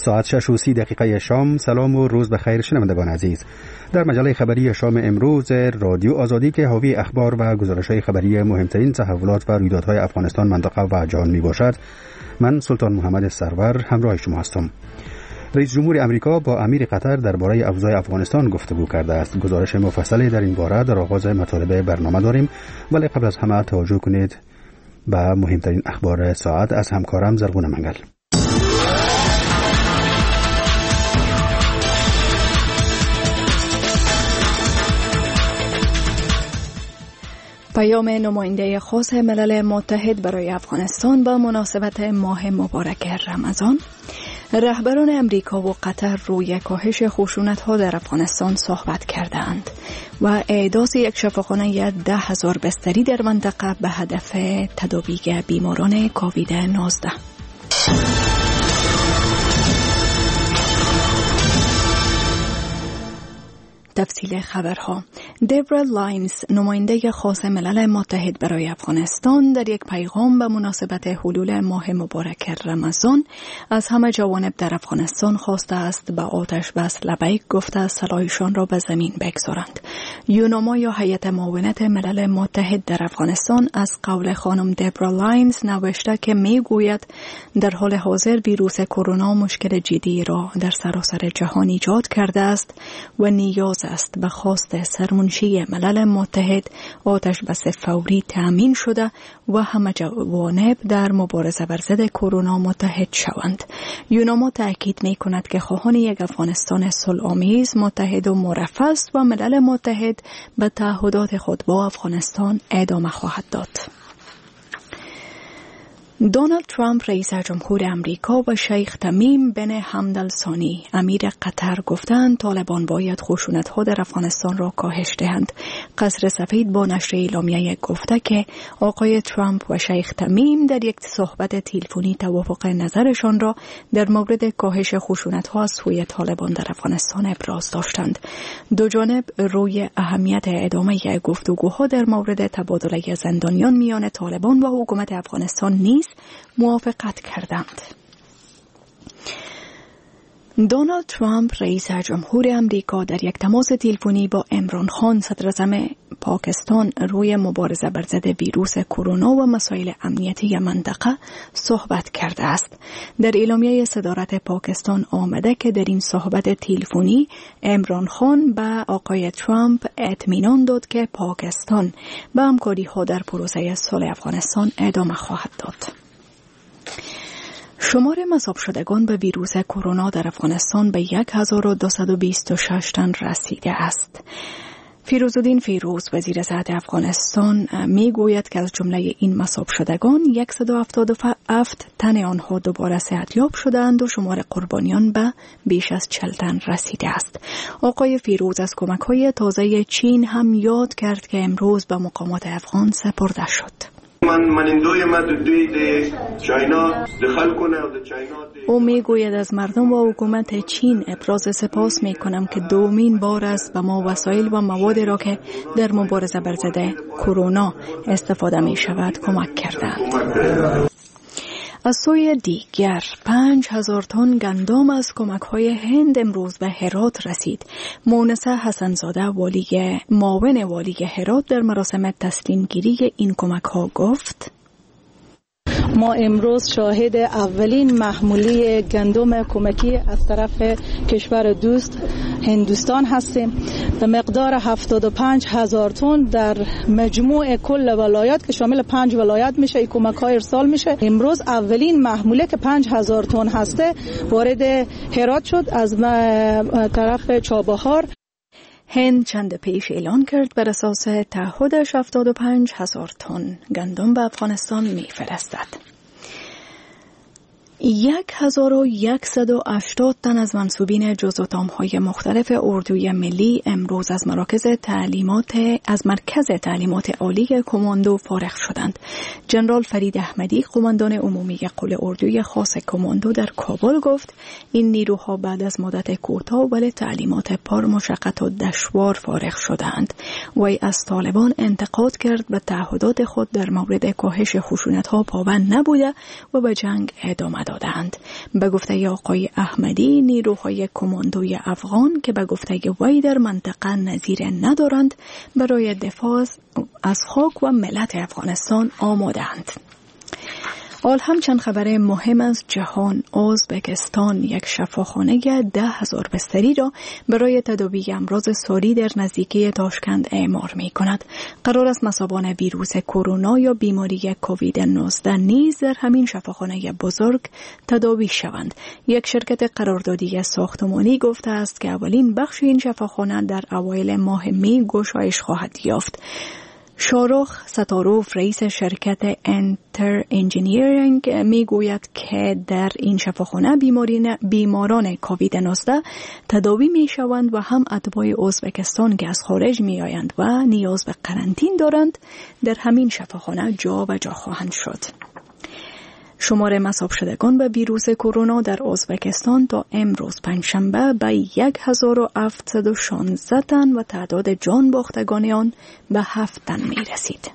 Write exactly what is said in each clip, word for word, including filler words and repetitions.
ساعت شش و سی دقیقه شام. سلام و روز بخیر شنوندگان عزیز. در مجله خبری شام امروز رادیو آزادی که حاوی اخبار و گزارش‌های خبری مهمترین تحولات و رویدادهای افغانستان، منطقه و جهان میباشد. من سلطان محمد سرور همراه شما هستم. رئیس جمهور امریکا با امیر قطر درباره اوضاع افغانستان گفتگو کرده است. گزارش مفصلی در این باره در آغاز مطالب برنامه داریم، ولی قبل از همه توجه کنید به مهمترین اخبار ساعت از همکارم زرغون منگل. پیام نماینده خاص ملل متحد برای افغانستان به مناسبت ماه مبارک رمضان. رهبران امریکا و قطر روی کاهش خشونت‌ها در افغانستان صحبت کردند و احداث یک شفاخانه ده هزار بستری در منطقه به هدف تداوی بیماران کووید نوزده. تفصیل خبرها. دیبرا لاینز، نماینده خاص ملل متحد برای افغانستان، در یک پیغام به مناسبت حلول ماه مبارک رمضان از همه جوانب در افغانستان خواسته است به آتش بس لبیک گفته سلاحشان را به زمین بگذارند. یوناما یا هیئت معاونت ملل متحد در افغانستان از قول خانم دیبرا لاینز نوشته که میگوید در حال حاضر ویروس کرونا مشکل جدی را در سراسر جهان ایجاد کرده است و نیاز است به خواست سرمنشی ملل متحد آتش بس فوری تأمین شده و همه جوانب در مبارزه بر ضد کرونا متحد شوند. یوناما تأکید می کند که خواهان یک افغانستان صلح‌آمیز، متحد و مرفه است و ملل متحد به تعهدات خود با افغانستان ادامه خواهد داد. دونالد ترامپ رئیس جمهور امریکا و شیخ تمیم بن حمد الثانی امیر قطر گفتند طالبان باید خشونت‌ها در افغانستان را کاهش دهند. قصر سفید با نشر اعلامیه گفته که آقای ترامپ و شیخ تمیم در یک صحبت تلفنی توافق نظرشان را در مورد کاهش خشونت‌ها از سوی طالبان در افغانستان ابراز داشتند. دو جانب روی اهمیت ادامه گفتگوها در مورد تبادله زندانیان میان طالبان و حکومت افغانستان نیز موافقت کردند. دونالد ترامپ رئیس جمهور امریکا در یک تماس تلفنی با عمران خان صدر اعظم پاکستان روی مبارزه بر ضد ویروس کرونا و مسائل امنیتی منطقه صحبت کرده است. در اعلامیه صدارت پاکستان آمده که در این صحبت تلفنی عمران خان به آقای ترامپ اطمینان داد که پاکستان به همکاری‌ها در پروسه صلح افغانستان ادامه خواهد داد. شمار مصاب شدگان به ویروس کرونا در افغانستان به یک هزار و دویست و بیست و شش تن رسیده است. فیروزالدین فیروز وزیر صحت افغانستان می گوید که از جمله این مصاب شدگان صد و هفتاد و هفت تن آنها دوباره صحتیاب شدند و شمار قربانیان به بیش از چهل تن رسیده است. آقای فیروز از کمک‌های تازه چین هم یاد کرد که امروز به مقامات افغان سپرده شد. او می گوید از مردم و حکومت چین ابراز سپاس می کنم که دومین بار است به ما وسایل و مواد را که در مبارزه بر ضد کرونا استفاده می شود کمک کردند. از سوی دیگر پنج هزار تن گندم از کمک‌های هند امروز به هرات رسید. مونسه حسنزاده والی معاون والی هرات در مراسم تسلیم گیری این کمک‌ها گفت: ما امروز شاهد اولین محموله گندم کمکی از طرف کشور دوست هندوستان هستیم به مقدار هفتاد و پنج هزار تن در مجموع کل ولایات که شامل پنج ولایت میشه. این کمک ها ارسال میشه. امروز اولین محموله که پنج هزار تن هسته وارد هرات شد از طرف چابهار. هند چند پیش اعلان کرد بر اساس تعهدش هفتاد و پنج هزار تن گندم به افغانستان میفرستد. یک هزار و یکصد و هشتاد تن از منصوبین جزء و تام‌های مختلف اردوی ملی امروز از مراکز تعلیمات از مرکز تعلیمات عالی کماندو فارغ شدند. جنرال فرید احمدی، قماندان عمومی قل اردوی خاص کماندو در کابل گفت این نیروها بعد از مدت کوتاه ولی تعلیمات پر مشقت و دشوار فارغ شدند. وی از طالبان انتقاد کرد به تعهدات خود در مورد کاهش خشونت‌ها پابند نبوده و به جنگ ادامه داد. دادند. به گفته آقای احمدی، نیروهای کماندوی افغان که به گفته وی در منطقه نظیر ندارند برای دفاع از خاک و ملت افغانستان آماده‌اند. حال هم چند خبر مهم از جهان. ازبکستان یک شفاخانه ده هزار بستری را برای تداوی امراض ساری در نزدیکی تاشکند اعمار می کند. قرار است مصابان ویروس کرونا یا بیماری کووید نوزده نیز در همین شفاخانه بزرگ تداوی شوند. یک شرکت قراردادی ساختمانی گفته است که اولین بخش این شفاخانه در اوایل ماه می گشایش خواهد یافت. شارخ ستاروف رئیس شرکت انتر انجینیرینگ می گوید که در این شفاخانه بیماران کووید نوزده تداوی می شوند و هم اتباع ازبکستان که از خارج می آیند و نیاز به قرنطینه دارند در همین شفاخانه جا و جا خواهند شد. شمار مصاب شدگان به ویروس کرونا در ازبکستان تا امروز پنجشنبه به یک هزار و هفتصد و شانزده تن و تعداد جان باختگان آن به هفت تن می رسید.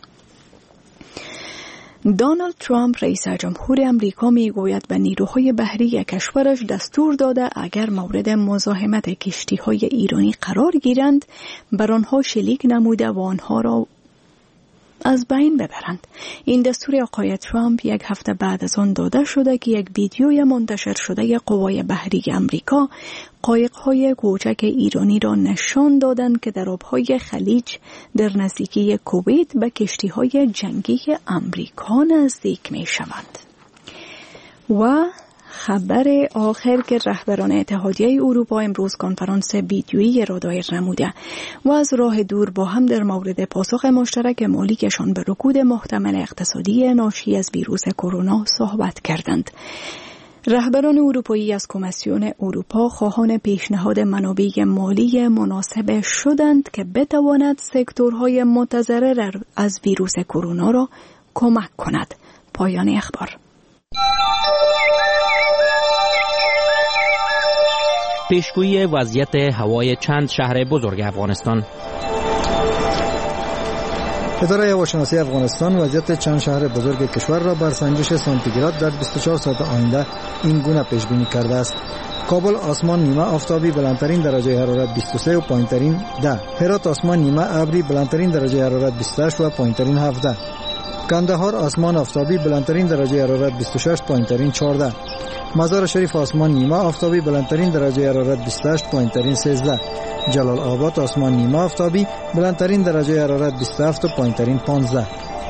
دونالد ترامپ رئیس جمهور امریکا می گوید به نیروهای بحری کشورش دستور داده اگر مورد مزاحمت کشتی‌های ایرانی قرار گیرند بر آنها شلیک نموده و آنها را از بین ببرند. این دستور آقای ترامپ یک هفته بعد از آن داده شده که یک ویدیوی منتشر شده قوای بحری امریکا قایق‌های کوچک ایرانی را نشان دادند که در آب‌های خلیج در نزدیکی کویت به کشتی‌های جنگی امریکا نزدیک می‌شوند. و خبر آخر که رهبران اتحادیه اروپا امروز کنفرانس ویدیویی را دایر نموده و از راه دور با هم در مورد پاسخ مشترک مالیشان به رکود محتمل اقتصادی ناشی از ویروس کرونا صحبت کردند. رهبران اروپایی از کمیسیون اروپا خواهان پیشنهاد منابع مالی مناسب شدند که بتواند سکتورهای متضرر از ویروس کرونا را کمک کند. پایان اخبار. پیشگویی وضعیت هوای چند شهر بزرگ افغانستان. اداره هواشناسی افغانستان وضعیت چند شهر بزرگ کشور را بر سنجش سانتیگراد در بیست و چهار ساعت آینده این گونه پیش بینی کرده است. کابل آسمان نیمه آفتابی بلندترین درجه حرارت بیست و سه و پایینترین ده. هرات آسمان نیمه ابری بلندترین درجه حرارت بیست و هشت و پایینترین هفده. کندهار آسمان آفتابی بلندترین درجه حرارت بیست و شش پایینترین چهارده. مزار شریف آسمان نیمه آفتابی بلندترین درجه حرارت بیست و هشت پایینترین سیزده. جلال آباد آسمان نیمه آفتابی بلندترین درجه حرارت بیست و هفت و پایینترین پانزده.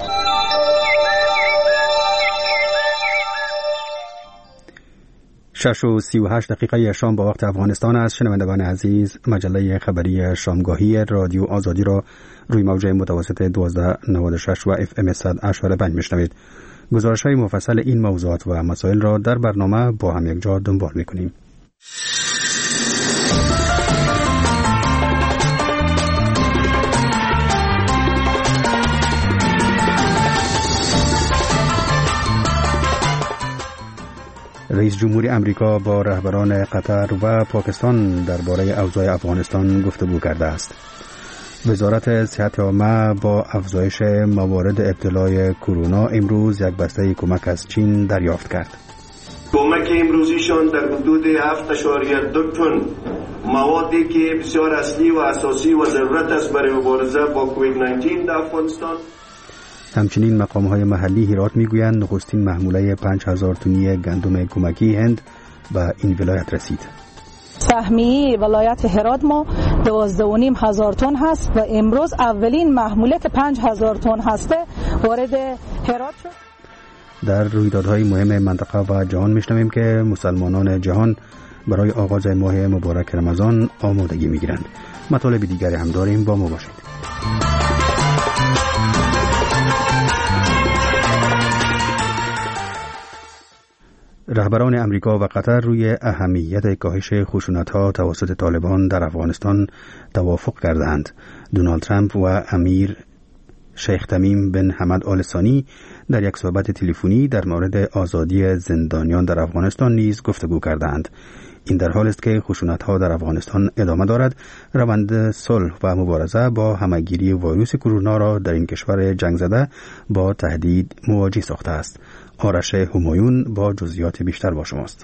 شش و سی و هشت دقیقه شام با وقت افغانستان است. شنوندگان عزیز، مجله خبری شامگاهی رادیو آزادی را روی موج متوسط دوازده نود و شش و اف ام صد اشاره پنج میشنوید. گزارش های مفصل این موضوعات و مسائل را در برنامه با هم یک جا دنبال میکنیم. رئیس جمهور امریکا با رهبران قطر و پاکستان درباره اوضاع افغانستان گفتگو کرده است. وزارت صحت عامه با افزایش موارد ابتلای کرونا امروز یک بسته کمک از چین دریافت کرد. کمک امروزیشان در حدود هفت اشاریه دو تن موادی که بسیار اصلی و اساسی و ضرورت است برای مبارزه با کووید نوزده در افغانستان. همچنین مقام‌های محلی هرات می‌گویند نخستین محموله پنج هزار تنی گندم کمکی هند به این ولایت رسید. سهمیه ولایت هرات ما دوازده و نیم هزار تن هست و امروز اولین محموله که پنج هزار تن هسته وارد هرات شد. در رویدادهای مهم منطقه و جهان می‌شنویم که مسلمانان جهان برای آغاز ماه مبارک رمضان آمادگی می‌گیرند. مطالب دیگری هم داریم، با ما باشید. رهبران امریکا و قطر روی اهمیت کاهش خشونت‌ها توسط طالبان در افغانستان توافق کردند. دونالد ترامپ و امیر شیخ تمیم بن حمد آل ثانی در یک صحبت تلفنی در مورد آزادی زندانیان در افغانستان نیز گفتگو کردند. این در حال است که خشونت‌ها در افغانستان ادامه دارد. روند صلح و مبارزه با همه‌گیری ویروس کرونا را در این کشور جنگ زده با تهدید مواجه ساخته است. آرش همایون با جزئیات بیشتر با شماست.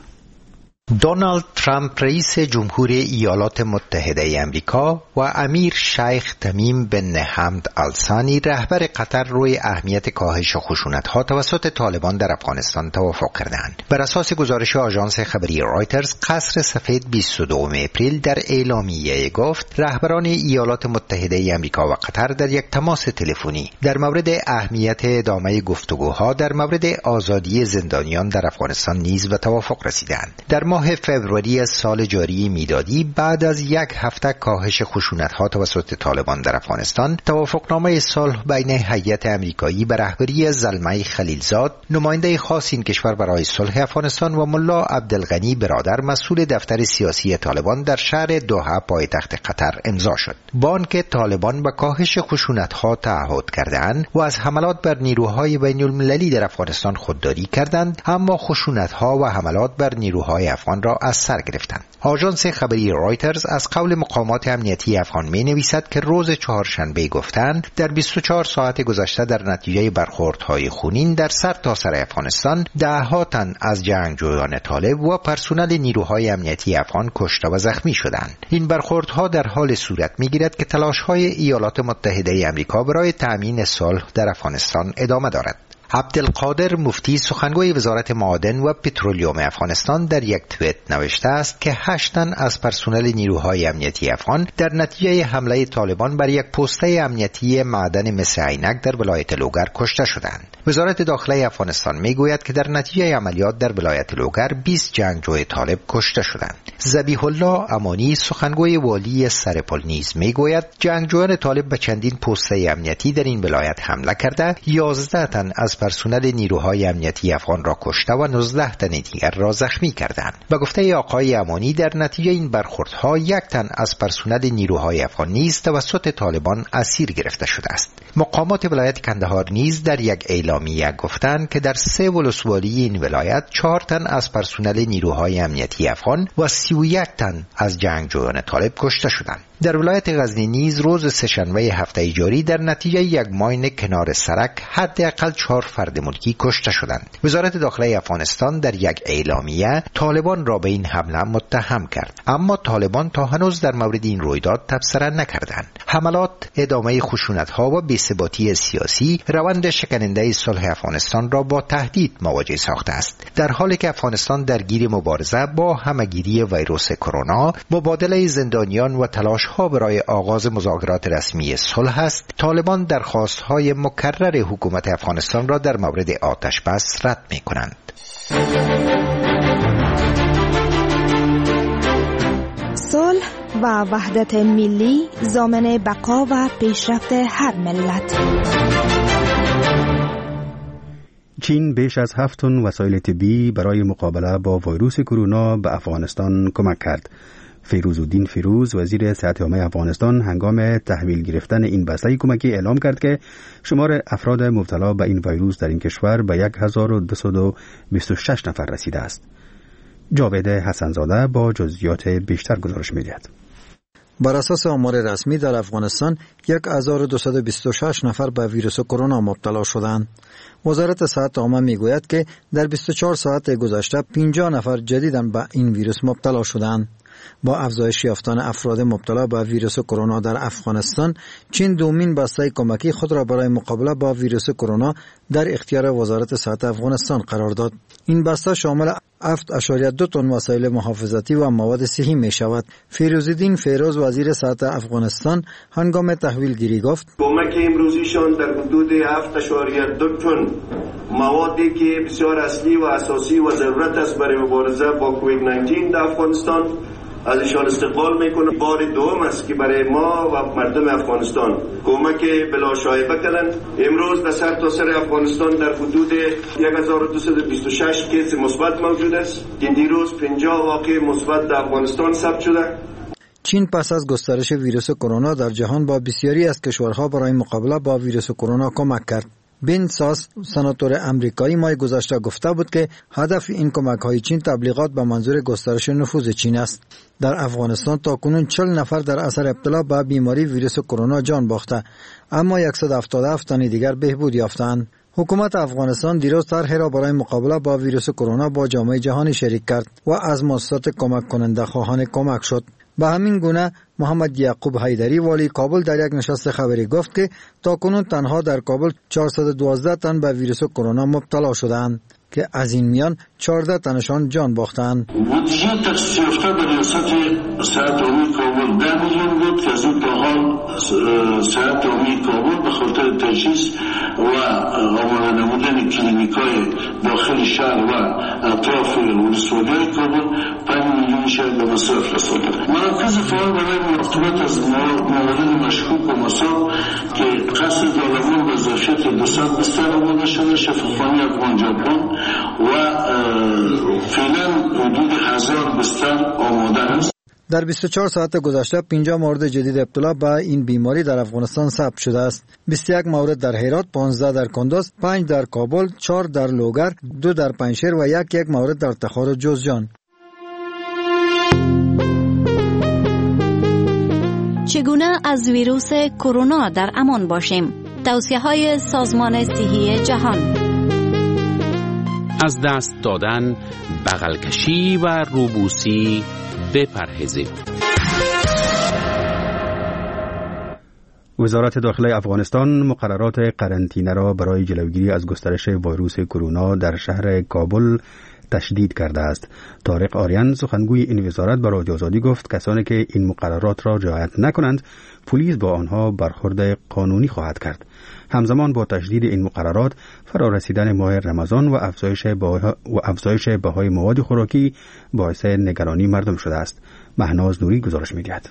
دونالد ترامپ رئیس جمهور ایالات متحده امریکا و امیر شیخ تمیم بن حمد آل ثانی رهبر قطر روی اهمیت کاهش خشونت‌ها توسط طالبان در افغانستان توافق کردند. بر اساس گزارش آژانس خبری رایترز، قصر سفید بیست و دو اپریل در اعلامیه گفت رهبران ایالات متحده امریکا و قطر در یک تماس تلفنی در مورد اهمیت ادامه گفتگوها در مورد آزادی زندانیان در افغانستان نیز به توافق رسیدند. در ماه فوریه سال جاری میلادی بعد از یک هفته کاهش خشونت‌ها توسط طالبان در افغانستان، توافقنامه صلح بین هیئت آمریکایی به رهبری زلمه خلیلزاد، نماینده خاص این کشور برای صلح افغانستان، و ملا عبدالغنی برادر، مسئول دفتر سیاسی طالبان، در شهر دوحه پایتخت قطر امضا شد. با آنکه طالبان به کاهش خشونت‌ها تعهد کردند و از حملات بر نیروهای بین‌المللی در افغانستان خودداری کردند، اما خشونت‌ها و حملات بر نیروهای افغان را از سر گرفتند. آژانس خبری رایترز از قول مقامات امنیتی افغان می نویسد که روز چهارشنبه گفتند در بیست و چهار ساعت گذشته در نتیجه برخوردهای خونین در سر تا سر افغانستان ده تن از جنگجویان طالب و پرسنل نیروهای امنیتی افغان کشته و زخمی شدند. این برخوردها در حال صورت می گیرد که تلاش‌های ایالات متحده آمریکا برای تأمین صلح در افغانستان ادامه دارد. عبدالقادر مفتی، سخنگوی وزارت معادن و پترولیوم افغانستان، در یک توییت نوشته است که هشت تن از پرسنل نیروهای امنیتی افغان در نتیجه حمله طالبان بر یک پسته امنیتی معدن مس عینک در ولایت لوگر کشته شدند. وزارت داخله افغانستان میگوید که در نتیجه عملیات در ولایت لوگر بیست جنگجوی طالب کشته شدند. ذبیح الله امانی، سخنگوی والی سرپل، نیز میگوید جنگجویان طالب به چندین پسته امنیتی در این ولایت حمله کرده، یازده تن از پرسنل نیروهای امنیتی افغان را کشته و نوزده تن دیگر را زخمی کردند. به گفته آقای امانی، در نتیجه این برخوردها یک تن از پرسنل نیروهای افغان نیز توسط طالبان اسیر گرفته شده است. مقامات ولایت کندهار نیز در یک اعلامیه گفتند که در سه ولسوالی این ولایت چهار تن از پرسنل نیروهای امنیتی افغان و سی و یک تن از جنگجویان طالب کشته شدند. در ولایت غزنی نیز روز سه‌شنبه هفته جاری در نتیجه یک ماین کنار سرک حداقل چهار فرد ملکی کشته شدند. وزارت داخله افغانستان در یک اعلامیه طالبان را به این حمله متهم کرد، اما طالبان تا هنوز در مورد این رویداد تبصره نکردند. حملات، ادامه خشونت‌ها و بی‌ثباتی سیاسی روند شکننده صلح افغانستان را با تهدید مواجه ساخته است. در حالی که افغانستان درگیر مبارزه با همه‌گیری ویروس کرونا، مبادله زندانیان و تلاش ها برای آغاز مذاکرات رسمی صلح است، طالبان درخواست‌های مکرر حکومت افغانستان را در مورد آتش بس رد می‌کنند. صلح و وحدت ملی ضامن بقا و پیشرفت هر ملت. چین بیش از هفت تن وسایل طبی برای مقابله با ویروس کرونا به افغانستان کمک کرد. فیروزالدین فیروز، وزیر صحت عامه افغانستان، هنگام تحویل گرفتن این بسته کمکی اعلام کرد که شمار افراد مبتلا به این ویروس در این کشور به یک هزار و دویست و بیست و شش نفر رسیده است. جاوید حسنزاده با جزئیات بیشتر گزارش می‌دهد. بر اساس آمار رسمی در افغانستان یک هزار و دویست و بیست و شش نفر به ویروس کرونا مبتلا شدند. وزارت صحت عامه میگوید که در بیست و چهار ساعت گذشته پنجاه نفر جدیداً به این ویروس مبتلا شدند. با افزایش یافتن افراد مبتلا به ویروس کرونا در افغانستان، چین دومین بسته کمکی خود را برای مقابله با ویروس کرونا در اختیار وزارت صحت افغانستان قرار داد. این بسته شامل هفت اشاریه دو تن وسایل محافظتی و مواد صحی می شود. فیروزالدین فیروز، وزیر صحت افغانستان، هنگام تحویل گیری گفت: کمک امروزیشان در حدود هفت اشاریه دو تن موادی که بسیار اصلی و اساسی و ضرورت است برای مبارزه با کووید نوزده در افغانستان ازشان استقبال میکنم. بار دوم است که برای ما و مردم افغانستان کمک بلا شایبه کردند. امروز در سر تا سر افغانستان در حدود یک هزار و دویست و بیست و شش کیس مثبت موجود است که دیروز پنجاه واقع مثبت در افغانستان ثبت شده. چین پس از گسترش ویروس کرونا در جهان با بسیاری از کشورها برای مقابله با ویروس کرونا کمک کرد. بن ساس سناتور امریکایی ماه گذشته گفته بود که هدف این کمک‌های چین تبلیغات به منظور گسترش نفوذ چین است. در افغانستان تاکنون چهل نفر در اثر ابتلا به بیماری ویروس کرونا جان باخته، اما صد و هفتاد و هفت تن دیگر بهبود یافتند. حکومت افغانستان دیروز طرحی را برای مقابله با ویروس کرونا با جامعه جهانی شریک کرد و از مؤسسات کمک کننده خواهان کمک شد. به همین گونه محمد یعقوب حیدری والی کابل در یک نشست خبری گفت که تاکنون تنها در کابل چهارصد و دوازده تن به ویروس کرونا مبتلا شدند که از این میان چهارده تنشان جان باختند. بودجه تخصیص یافته به ریاست صحت عمومی کابل ده میلیون بود که از این تا حال صحت عمومی کابل به خاطر تجهیز و آماده نمودن کلینیکای داخل شهر و اطراف ولسوالی‌های کابل پنج میلیون شهر به مصرف رسانده. مرکز فعال برای مراقبت از موارد مشکوک و مصاب که قصد دارالمان به ظرفیت دویست بستر آماده شده، شفاخانه افغان ژاپن و فعلا حدود هزار بستر آماده است. در بیست و چهار ساعت گذشته پنجاه مورد جدید ابتلا به این بیماری در افغانستان ثبت شده است. بیست و یک مورد در هرات، پانزده در کندز، پنج در کابل، چهار در لوگر، دو در پنجشیر و یک یک مورد در تخار و جوزجان. چگونه از ویروس کرونا در امان باشیم؟ توصیه‌های سازمان صحی جهان. از دست دادن، بغل کشی و روبوسی بپرهیزید. وزارت داخله افغانستان مقررات قرنطینه را برای جلوگیری از گسترش ویروس کرونا در شهر کابل تشدید کرده است. طارق آریان سخنگوی این وزارت به رادیو آزادی گفت کسانی که این مقررات را رعایت نکنند پلیس با آنها برخورد قانونی خواهد کرد. همزمان با تشدید این مقررات فرارسیدن ماه رمضان و افزایش و افزایش بهای مواد خوراکی باعث نگرانی مردم شده است. مهناز نوری گزارش می‌دهد.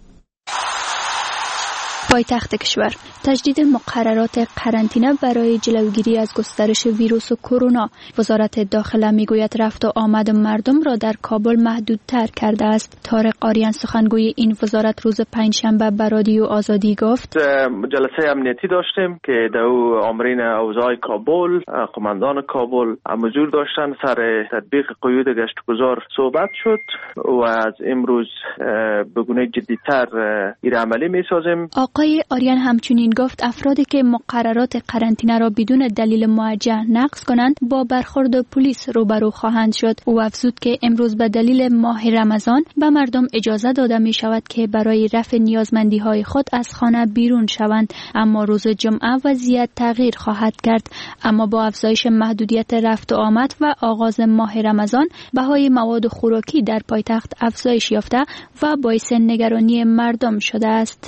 پایتخت کشور تجدید مقررات قرنطینه برای جلوگیری از گسترش ویروس کرونا. وزارت داخله میگوید رفت و آمد مردم را در کابل محدودتر کرده است. طارق آریان سخنگوی این وزارت روز پنجشنبه به رادیو آزادی گفت جلسه امنیتی داشتیم که دو آمرین اوضاع کابل، قماندان کابل حضور داشتن، سر تطبیق قیود گشتگذار صحبت شد و از امروز به گونه جدی‌تر این عملی میسازیم. آقای آریان همچنین گفت افرادی که مقررات قرنطینه را بدون دلیل موجه نقض کنند با برخورد پلیس روبرو خواهند شد. او افزود که امروز به دلیل ماه رمضان به مردم اجازه داده می شود که برای رفع نیازمندی های خود از خانه بیرون شوند، اما روز جمعه وضعیت تغییر خواهد کرد. اما با افزایش محدودیت رفت و آمد و آغاز ماه رمضان بهای مواد خوراکی در پایتخت افزایش یافته و باعث نگرانی مردم شده است.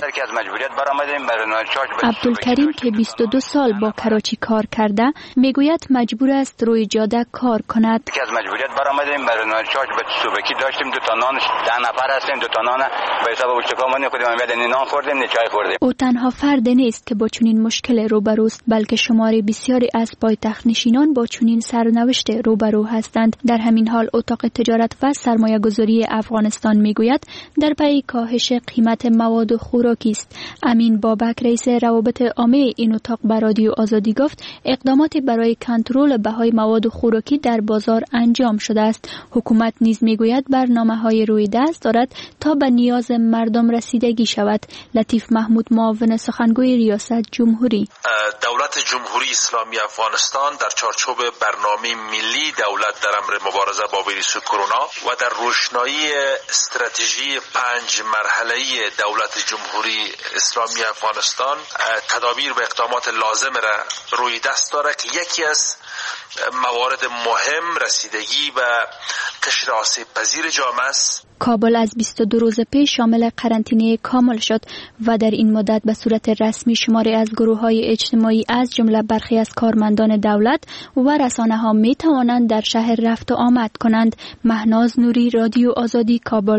عبدالکریم که بیست و دو سال با کراچی کار کرده میگوید مجبور است روی جاده کار کند. که از مجبوریت برآمدیم برای چاش به صبحی داشتیم، دو تا نان ده نفر هستیم، دو تا نان به حساب اشتکامون خودمون میاد نان خوردیم نه چای خوردیم. او تنها فرد نیست که با چنین مشکل روبروست، بلکه شماری بسیاری از پایتخت نشینان با چنین سرنوشت روبرو هستند. در همین حال اتاق تجارت و سرمایه گذاری افغانستان میگوید در پی کاهش قیمت مواد خوراکی است. امین بابک رئیس روابط عامه این اتاق به رادیو آزادی گفت اقداماتی برای کنترل بهای مواد خوراکی در بازار انجام شده است. حکومت نیز میگوید برنامه‌های روی دست دارد تا به نیاز مردم رسیدگی شود. لطیف محمود معاون سخنگوی ریاست جمهوری دولت جمهوری اسلامی افغانستان در چارچوب برنامه ملی دولت در امر مبارزه با ویروس کرونا و در روشنایی استراتژی پنج مرحله‌ای دولت جمهوری اسلامی افغانستان تدابیر و اقدامات لازم را روی دست دارد که یکی از موارد مهم رسیدگی و قشر آسیب پذیر جامعه است. کابل از بیست و دو روز پیش شامل قرنطینه کامل شد و در این مدت به صورت رسمی شماری از گروه‌های اجتماعی از جمله برخی از کارمندان دولت و رسانه‌ها می توانند در شهر رفت و آمد کنند. مهناز نوری، رادیو آزادی، کابل.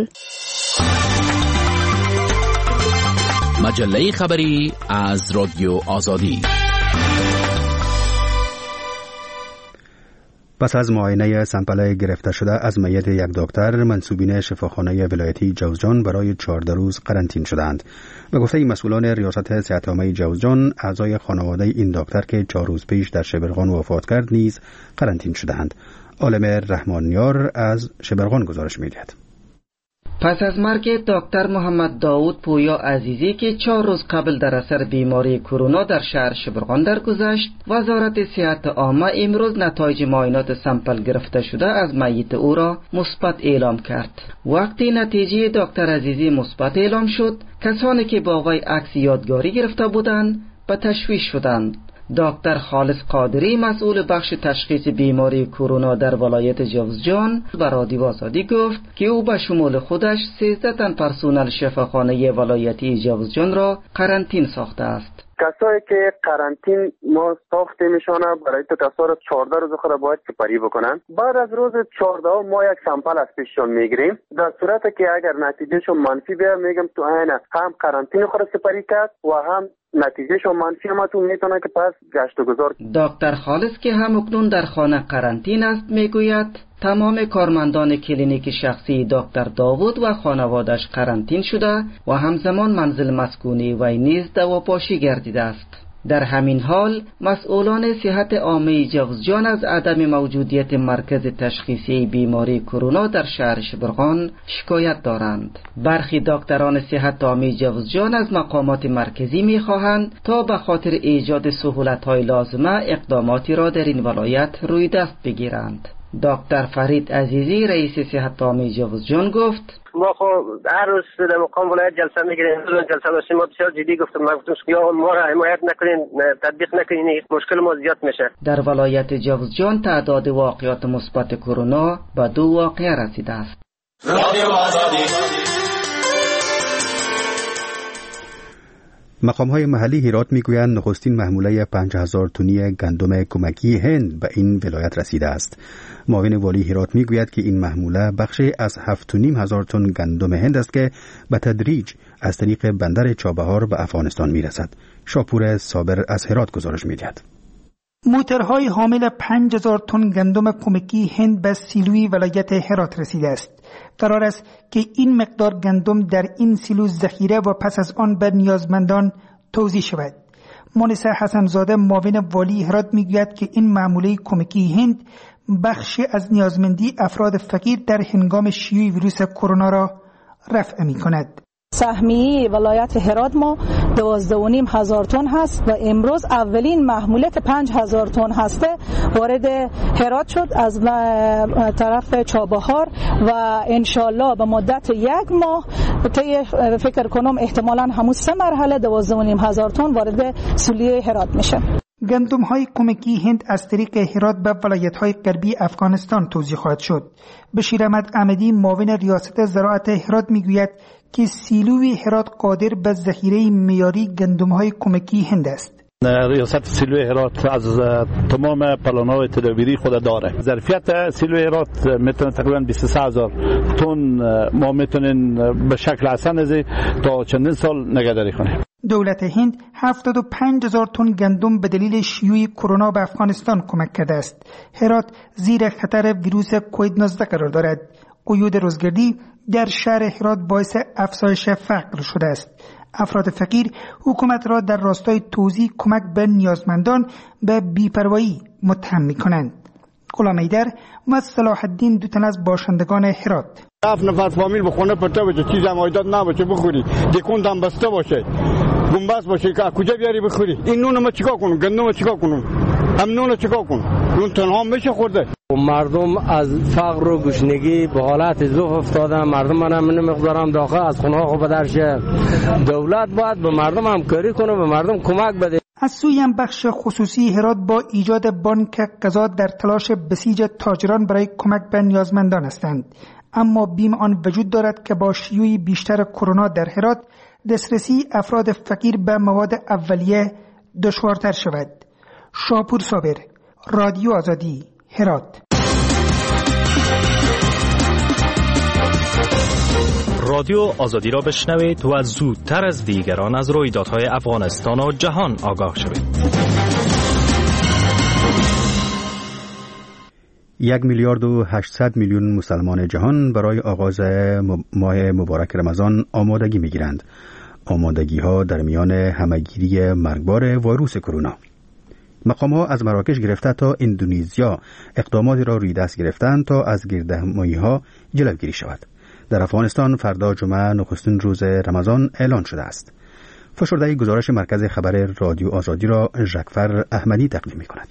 مجله خبری از رادیو آزادی. پس از معاینه سمپل گرفته شده از میت یک دکتر، منصوبین شفاخانه ولایتی جوزجان برای چهارده روز قرنطین شدند. به گفته مسئولان ریاست صحت عامه جوزجان، اعضای خانواده این دکتر که چهار روز پیش در شبرغان وفات کرد نیز قرنطین شدند. عالم رحمانیار از شبرغان گزارش می‌دهد. پس از مرگ دکتر محمد داود پویا عزیزی که چهار روز قبل در اثر بیماری کرونا در شهر شبرغان درگذشت، وزارت صحت عامه امروز نتایج معاینات سمپل گرفته شده از میت او را مثبت اعلام کرد. وقتی نتیجه دکتر عزیزی مثبت اعلام شد، کسانی که با وی عکس یادگاری گرفته بودند به تشویش شدند. دکتر خالص قادری مسئول بخش تشخیص بیماری کرونا در ولایت جوزجان به رادیو آزادی گفت که او به شمول خودش سیزده تن پرسنل شفاخانه ولایتی جوزجان را قرنطین ساخته است. کسایی که قرنطین ما ساخته میشونه برای تو کسا را چهارده روز خود باید سپری بکنن. بعد از روز چهارده ما یک سمپل از پیششون میگیریم. در صورتی که اگر نتیجهشون منفی بیاد، میگم تو عین هم قرنطین خود سپری کرد و هم نتیجهشون منفی هم تو میتونه که پس گشت و گذار. دکتر خالص که هم اکنون در خانه قرنطین است میگوید تمام کارمندان کلینیک شخصی دکتر داوود و خانوادش قرنطین شده و همزمان منزل مسکونی وی نیز دواپاشی گردیده است. در همین حال مسئولان صحت عامه جوزجان از عدم موجودیت مرکز تشخیصی بیماری کرونا در شهر شبرغان شکایت دارند. برخی دکتران صحت عامه جوزجان از مقامات مرکزی می‌خواهند تا به خاطر ایجاد سهولت‌های لازمه اقداماتی را در این ولایت روی دست بگیرند. دکتر فرید عزیزی رئیس صحت عامه جوزجان گفت ما خب هر روز در مقام ولایت جلسه میگیریم. جلسه داشتیم، ما بسیار جدی گفتم، ما گفتم یا ما را حمایت نکنین، تطبیق نکنین، مشکل ما زیاد میشه. در ولایت جوزجان تعداد واقعات مثبت کرونا به دو واقعه رسیده است. رادیو آزادی. مقام‌های محلی هرات میگویند نخستین محموله پنج هزار تنی گندم کمکی هند به این ولایت رسیده است. معاون والی هرات میگوید که این محموله بخشی از هفت و نیم هزار تن گندم هند است که به تدریج از طریق بندر چابهار به افغانستان میرسد. شاپور صابر از هرات گزارش میدهد. موترهای حامل پنج هزار تن گندم کمکی هند به سیلوی ولایت هرات رسیده است. قرار است که این مقدار گندم در این سیلو ذخیره و پس از آن به نیازمندان توزیع شود. مونس حسنزاده معاون والی هرات میگوید که این معموله کمکی هند بخشی از نیازمندی افراد فقیر در هنگام شیوع ویروس کرونا را رفع می‌کند. سهمیه ولایت هرات ما دوازده و نیم هزار تن هست و امروز اولین محموله که پنج هزار تن هسته وارد هرات شد از طرف چابهار و انشالله به مدت یک ماه طی فکر کنم احتمالاً همون سه مرحله دوازده و نیم هزار تن وارد سولیه هرات میشه. گندم های کمکی هند از طریق هرات به ولایت های غربی افغانستان توزیع خواهد شد. بشیر احمد احمدی معاون ریاست زراعت هرات میگوید که سیلوی هرات قادر به ذخیره معیاری گندم های کمکی هند است. ریاست سیلوی هرات از تمام پلان‌های تدابیری خود داره. ظرفیت سیلوی هرات میتونه تقریبا بیست و سه هزار تن ما میتونیم به شکل حسن از تا چندین سال نگهداری کنیم. دولت هند هفتاد و پنج هزار تن گندم به دلیل شیوع کرونا به افغانستان کمک کرده است. هرات زیر خطر ویروس کووید نوزده قرار دارد. قیود روزگردی در شهر هرات باعث افزایش فقر شده است. افراد فقیر حکومت را در راستای توزیع کمک به نیازمندان به بی‌پروایی متهم می‌کنند. غلام ایدر و صلاح الدین دو تن از باشندگان هرات. هفت نفر فامیل به خونه پرته باشه، چیز هم عایدات نباشه بخوری، دکون هم بسته باشه، گنبس باشه که کجا بیاری بخوری؟ این نون ما چیکار کنم؟ گندم چیکار کنم؟ هم نون چیکار کنم؟ نون تنها میشه خورده. مردم از فقر و گشنگی به حالت ضعف افتادن. مردم من من مقدارم داخل از خونه ها خوب درشه. دولت باید به مردم همکاری کنه، به مردم کمک بده. از سوی هم بخش خصوصی هرات با ایجاد بانک غذا در تلاش بسیج تاجران برای کمک به نیازمندان هستند. اما بیم آن وجود دارد که با شیوع بیشتر کرونا در هرات دسترسی افراد فقیر به مواد اولیه دشوارتر شود. شاپور صابر، رادیو آزادی، هرات. رادیو آزادی را بشنوید و زودتر از دیگران از رویدادهای افغانستان و جهان آگاه شوید. یک میلیارد و هشتصد میلیون مسلمان جهان برای آغاز ماه مبارک رمضان آمادگی می‌گیرند. آمادگی ها در میان همگیری مرگبار ویروس کرونا. مقام ها از مراکش گرفته تا اندونزیا اقداماتی را روی دست گرفتند تا از گردهمایی ها جلوگیری شود. در افغانستان فردا جمعه نخستین روز رمضان اعلان شده است. فشرده گزارش مرکز خبر رادیو آزادی را ژکفر احمدی تقدیم می‌کند.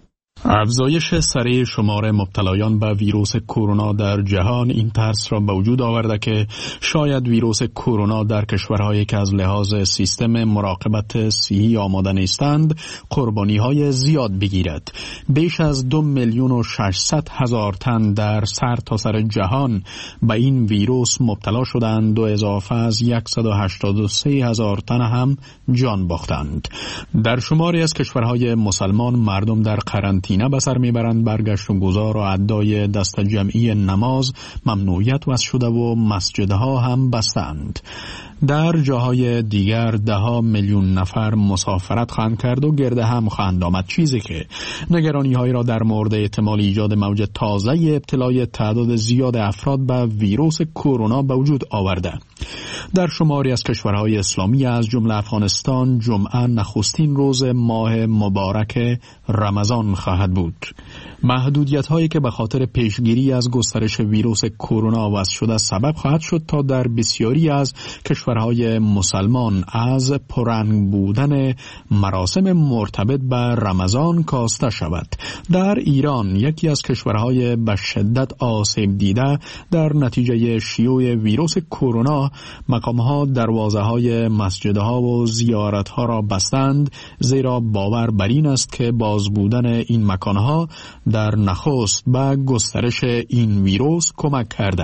افزایش سریع شمار مبتلایان به ویروس کرونا در جهان این ترس را به وجود آورده که شاید ویروس کرونا در کشورهایی که از لحاظ سیستم مراقبت صحی آماده نیستند قربانی‌های زیاد بگیرد. بیش از دو میلیون و ششصد هزار تن در سر تا سر جهان به این ویروس مبتلا شدند و اضافه از صد و هشتاد و سه هزار تن هم جان باختند. در شماری از کشورهای مسلمان مردم در قرنطینه به سر میبرند. برگشت و گذار و ادای دست جمعی نماز ممنوعیت وضع شده و مسجدها هم بستند. در جاهای دیگر ده ها میلیون نفر مسافرت خواهند کرد و گرده هم خواهند آمد، چیزی که نگرانی هایی را در مورد احتمال ایجاد موج تازه ابتلای تعداد زیاد افراد به ویروس کرونا به وجود آورده. در شماری از کشورهای اسلامی از جمله افغانستان جمعه نخستین روز ماه مبارک رمضان خواهد بود. محدودیت هایی که به خاطر پیشگیری از گسترش ویروس کرونا وضع شده سبب خواهد شد تا در بسیاری از کشورهای مسلمان از پررنگ بودن مراسم مرتبط به رمضان کاسته شود. در ایران یکی از کشورهای به شدت آسیب دیده در نتیجه شیوع ویروس کرونا مقامها دروازه‌های مسجدها و زیارتها را بستند، زیرا باور بر این است که باز بودن این مکانها در نخست به گسترش این ویروس کمک کرده.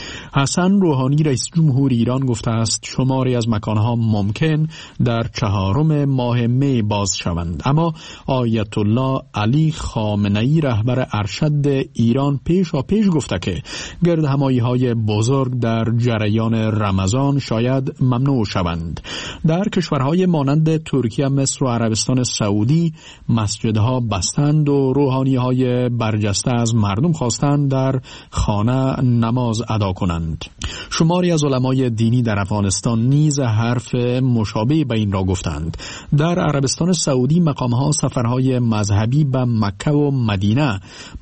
حسن روحانی رئیس جمهور ایران گفته است شماری از مکانها ممکن در چهارم ماه می باز شوند، اما آیت الله علی خامنه‌ای رهبر ارشد ایران پیشا پیش گفته که گردهمایی های بزرگ در جریان رمضان شاید ممنوع شوند. در کشورهای مانند ترکیه، مصر و عربستان سعودی مسجدها بستند و روحانی های برجسته از مردم خواستند در خانه نماز ادا کنند. شماری از علمای دینی در افغانستان نیز حرف مشابه به این را گفتند. در عربستان سعودی مقامها سفرهای مذهبی به مکه و مدینه،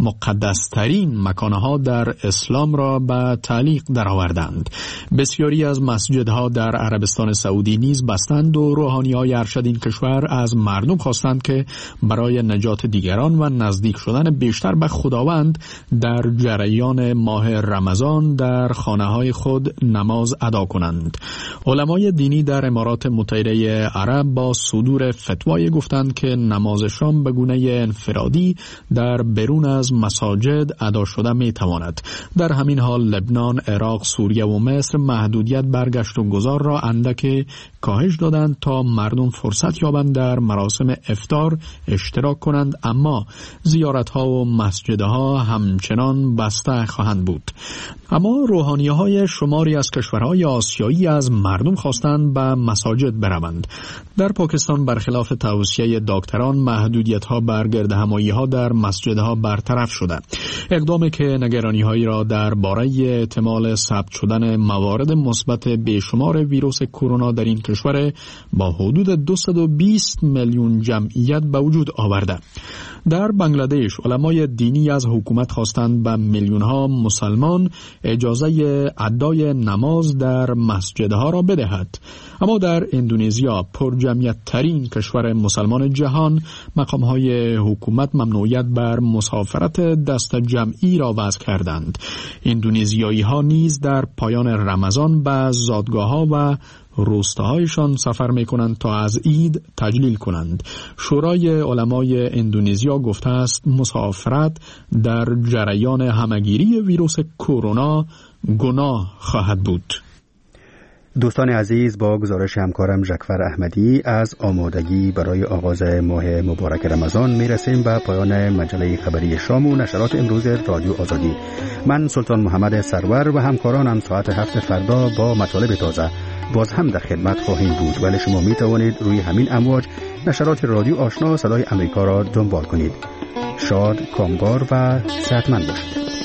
مقدسترین مکانها در اسلام را به تعلیق درآوردند. بسیاری از مسجدها در عربستان سعودی نیز بستند و روحانی‌های ارشد این کشور از مردم خواستند که برای نجات دیگران و نزدیک شدن بیشتر به خداوند در جریان ماه رمضان در خانه‌های خود نماز ادا کنند. علمای دینی در امارات متحده عرب با صدور فتوای گفتند که نماز شام به گونه انفرادی در برون از مساجد ادا شده می تواند. در همین حال لبنان، عراق، سوریه و مصر محدودیت برگشت و گذار را اندک کاهش دادند تا مردم فرصت یابند در مراسم افطار اشتراک کنند، اما زیارت‌ها و مسجدها همچنان بسته خواهند بود. اما روحانی‌های شماری از کشورهای آسیایی از مردم خواستند به مساجد بروند. در پاکستان برخلاف توصیه دکتران محدودیت‌ها بر گردهمایی‌ها در مسجدها برطرف شده. اقدامی که نگرانی‌هایی را درباره احتمال ثبت شدن موارد مثبت بیشمار ویروس کرونا در این کشور با حدود دویست و بیست میلیون جمعیت به وجود آورده. در بنگلادش علمای دینی از حکومت خواستند به میلیون‌ها مسلمان اجازه ادای نماز در مسجدها را بدهد. اما در اندونزیا پرجمعیت ترین کشور مسلمان جهان مقام‌های حکومت ممنوعیت بر مسافرت دست جمعی را وضع کردند. اندونزیایی‌ها نیز در پایان رمضان به زادگاه‌ها و روستاهایشان سفر می‌کنند تا از عید تجلیل کنند. شورای علمای اندونزیا گفته است مسافرت در جریان همگیری ویروس کرونا گناه خواهد بود. دوستان عزیز، با گزارش همکارم ژکفر احمدی از آمادگی برای آغاز ماه مبارک رمضان میرسیم به پایان مجله خبری شام و نشرات امروز رادیو آزادی. من سلطان محمد سرور و همکارانم ساعت هفت فردا با مطالب تازه باز هم در خدمت خواهیم بود، ولی شما می توانید روی همین امواج نشرات رادیو آشنا صدای امریکا را دنبال کنید. شاد، کامگار و صحتمند باشید.